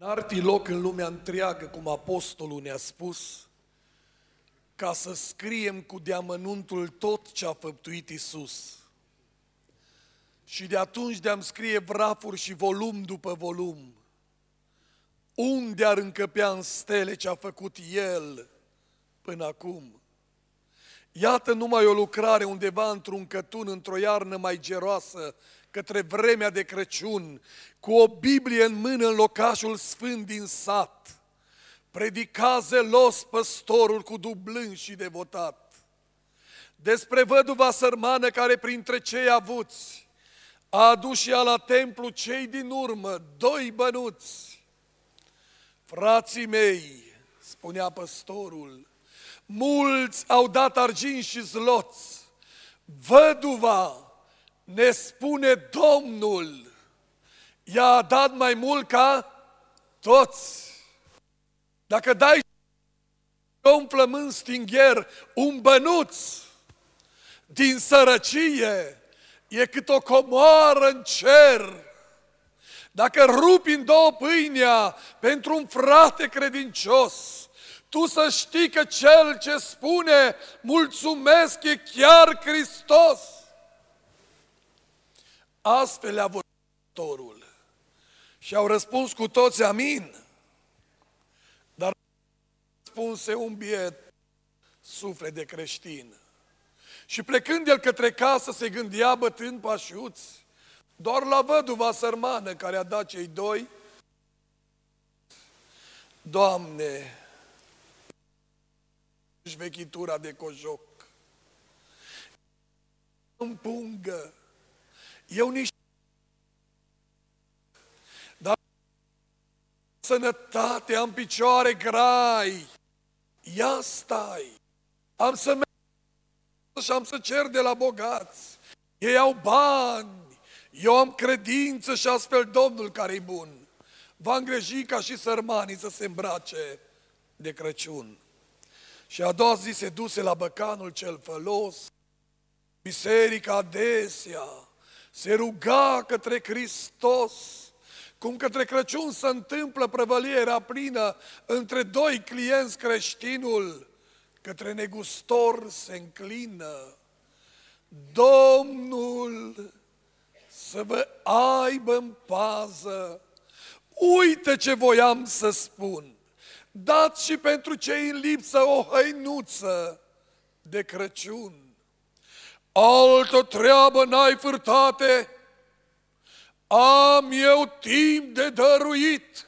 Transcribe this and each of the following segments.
N-ar fi loc în lumea întreagă, cum apostolul ne-a spus, ca să scriem cu deamănuntul tot ce a făptuit Iisus. Și de atunci de-am scrie vrafuri și volum după volum. Unde ar încăpea în stele ce a făcut El până acum? Iată numai o lucrare undeva într-un cătun, într-o iarnă mai geroasă, către vremea de Crăciun, cu o Biblie în mână în locașul sfânt din sat. Predica zelos păstorul cu dublân și devotat. Despre văduva sărmană care printre cei avuți a adus și ea la templu cei din urmă 2 bănuți. Frații mei, spunea păstorul, mulți au dat argint și zloți. Văduva, ne spune Domnul, i-a dat mai mult ca toți. Dacă dai un flământ stingher, un bănuț din sărăcie, e cât o comoară în cer. Dacă rupi în 2 pâinea pentru un frate credincios, tu să știi că cel ce spune mulțumesc e chiar Hristos. Astfel a vorbit păstorul și au răspuns cu toți amin. Dar răspunse un biet suflet de creștin. Și plecând el către casă se gândea bătând pașiuți doar la văduva sărmană care a dat cei 2. Doamne, vechitura de cojoc îmi pungă, eu nici dar sănătate, am picioare grai, ia stai, am să merg și am să cer de la bogați, ei au bani, eu am credință și astfel Domnul care-i bun va îngreji ca și sărmanii să se îmbrace de Crăciun. Și a doua zi se duse la băcanul cel fălos, biserica adesea se ruga către Hristos, cum către Crăciun se întâmplă prăvălierea plină între 2 clienți, creștinul către negustor se înclină. Domnul să vă aibă în pază, uite ce voiam să spun, dați și pentru cei în lipsă o hăinuță de Crăciun. Altă treabă n-ai, fârtate, am eu timp de dăruit.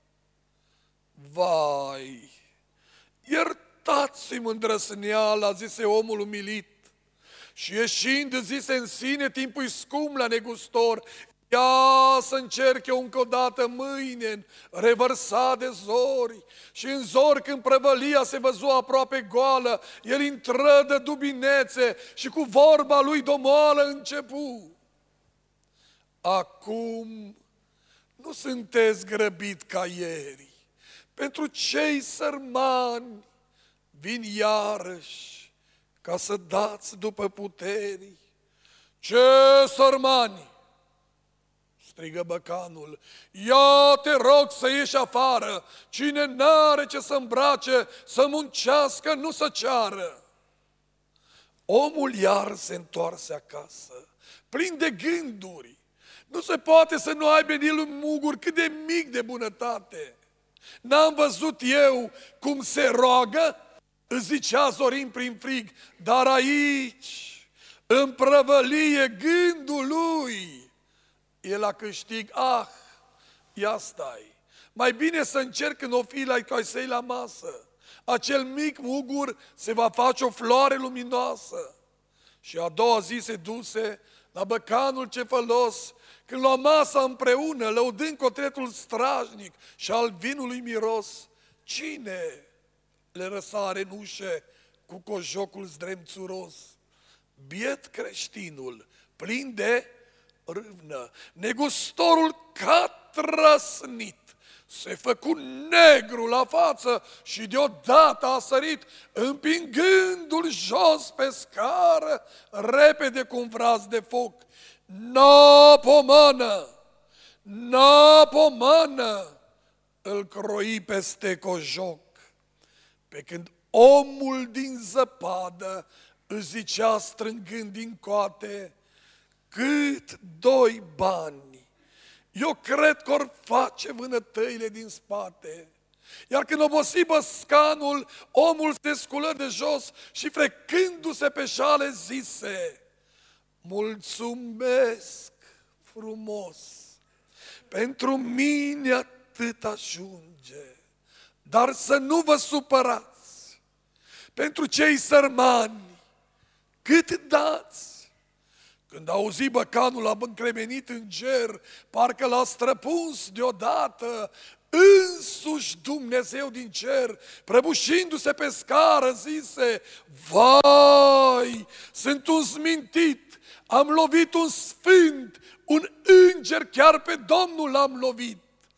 Vai, iertați-mi îndrăsneala, zise omul umilit, și ieșind zise în sine, timpul scump la negustor, ia să încerc eu încă o dată mâine în revărsat de zori. Și în zori când prăvălia se văzu aproape goală, el intră de dubinețe și cu vorba lui domoală începu. Acum nu sunteți grăbit ca ieri, pentru cei sărmani vin iarăși ca să dați după puteri. Ce sărmani? Strigă băcanul, ia te rog să ieși afară, cine n-are ce să îmbrace, să muncească, nu să ceară. Omul iar se întoarse acasă, plin de gânduri. Nu se poate să nu aibă în el un mugur cât de mic de bunătate. N-am văzut eu cum se roagă? Îți zicea Zorin prin frig, dar aici, în prăvălie gândul lui, e la câștig, ia stai, mai bine să încerc când o fi la coisei la masă. Acel mic mugur se va face o floare luminoasă. Și a doua zi se duse la băcanul ce fălos, când lua masa împreună, lăudând cotretul strajnic și al vinului miros. Cine le răsare în ușe cu cojocul zdremțuros? Biet creștinul, plin de râvnă, negustorul ca trăsnit, se făcu negru la față și deodată a sărit, împingându-l jos pe scară, repede cu un vraz de foc. Na pomană! îl croi peste cojoc. Pe când omul din zăpadă își zicea strângând din coate, cât 2 bani, eu cred că or face vânătăile din spate. Iar când obosi băscanul, omul se sculă de jos și frecându-se pe șale zise, mulțumesc frumos, pentru mine atât ajunge, dar să nu vă supărați, pentru cei sărmani, cât dați? Când auzi băcanul a încremenit în ger, parcă l-a străpuns deodată, însuși Dumnezeu din cer, prăbușindu-se pe scară, zise, vai, sunt un smintit, am lovit un sfânt, un înger, chiar pe Domnul l-am lovit.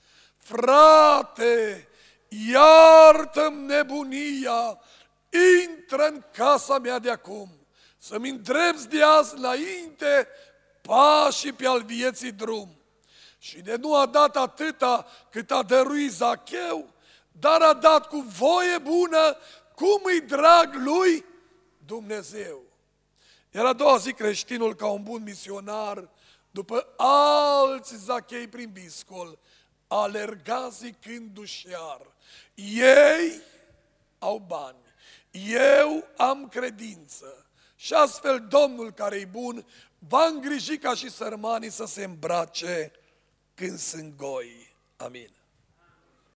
Frate, iartă-mi nebunia, intră în casa mea de acum, să-mi îndrepți de azi înainte pașii pe al vieții drum. Și de nu a dat atâta cât a dăruit Zacheu, dar a dat cu voie bună, cum îi drag lui Dumnezeu. Iar a doua zi creștinul, ca un bun misionar, după alți Zachei prin Biscol, alerga zicându-și iar, ei au bani, eu am credință. Și astfel Domnul care-i bun va îngriji ca și sărmanii să se îmbrace când sunt goi. Amin.